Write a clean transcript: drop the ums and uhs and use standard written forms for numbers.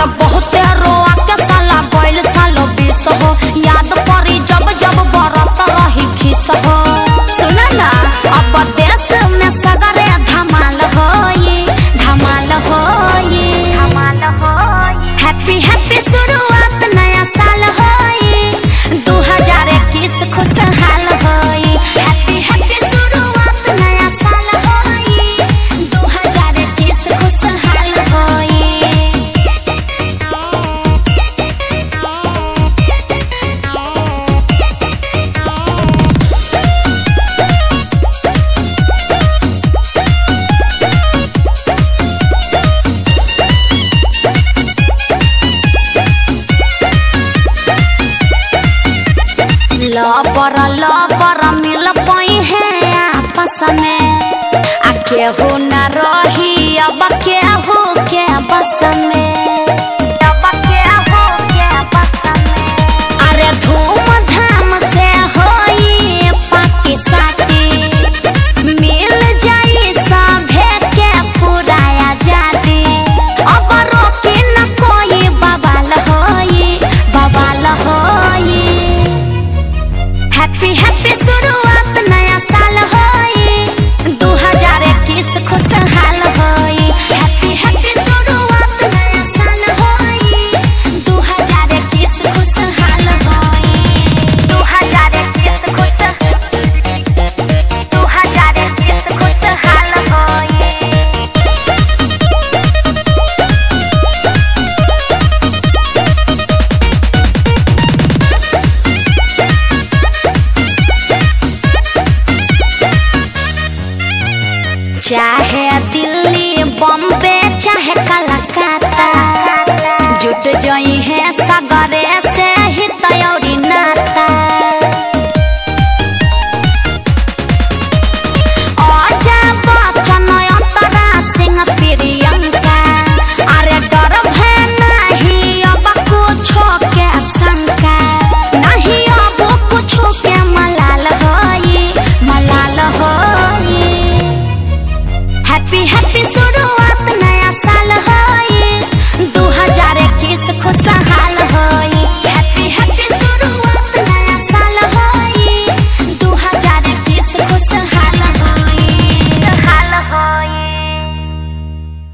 अरे बहुत रोआ के साला गइल सालो 20 हो याद पड़ी जब जब बरत रही खिस हो सुना ना अब देश में सगरे धमाल होई हैप्पी हैप्पी शुरुआत नया साल होई 2021 खुशहाल होई हैप्पी हैप्पी शुरुआत नया साल होई 2021 खुशहाल होई लबर मिल पाई है आपस में आ केहू न रही अब केहू